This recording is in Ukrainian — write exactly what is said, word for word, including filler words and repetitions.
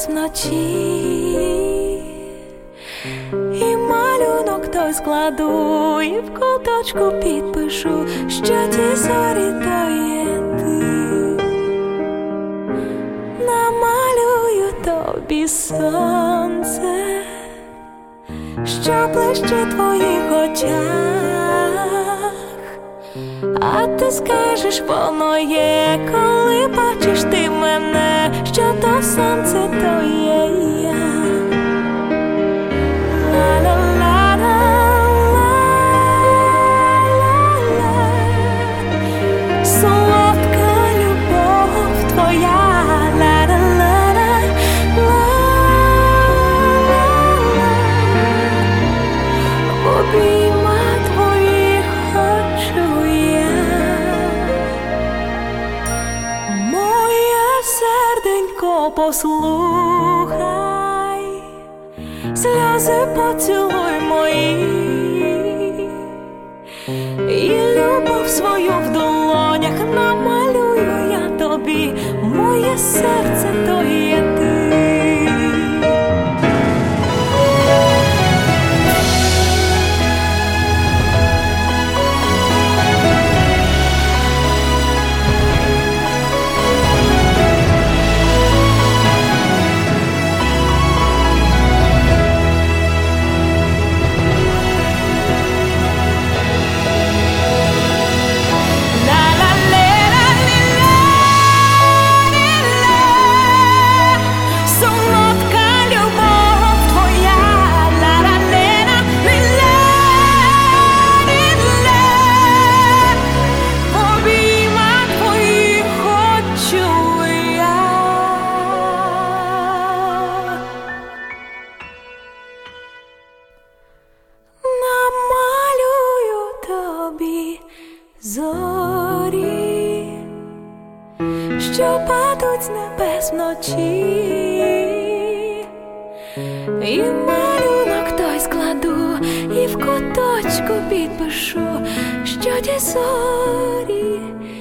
небес вночі, і малюнок той складу, і в куточку підпишу, що ті зорі то є ти. Намалюю тобі сонце, що блищить в твоїх очах, а ти скажеш, воно є, коли бачиш ти мене, що то сонце то є я. Солодка любов твоя, в обіймах твоїх хочу я. Моє серденько, послухай, сльози поцілуй мої, і любов свою в долонях намалюю я тобі, моє серце то є ти. Зорі, що падуть з небес вночі, і малюнок той складу, і в куточку підпишу, що ті зорі